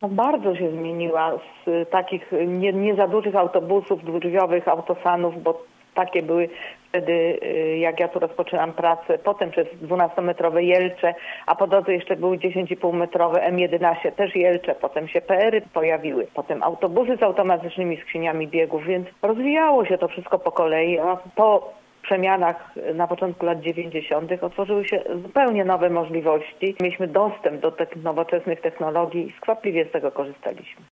No, bardzo się zmieniła z takich nie za dużych autobusów, dwudrzwiowych autosanów, bo takie były wtedy, jak ja tu rozpoczynam pracę, potem przez 12-metrowe Jelcze, a po drodze jeszcze były 10,5-metrowe M11, też Jelcze, potem się PR-y pojawiły, potem autobusy z automatycznymi skrzyniami biegów, więc rozwijało się to wszystko po kolei, a po przemianach na początku lat 90. otworzyły się zupełnie nowe możliwości. Mieliśmy dostęp do tych nowoczesnych technologii i skwapliwie z tego korzystaliśmy.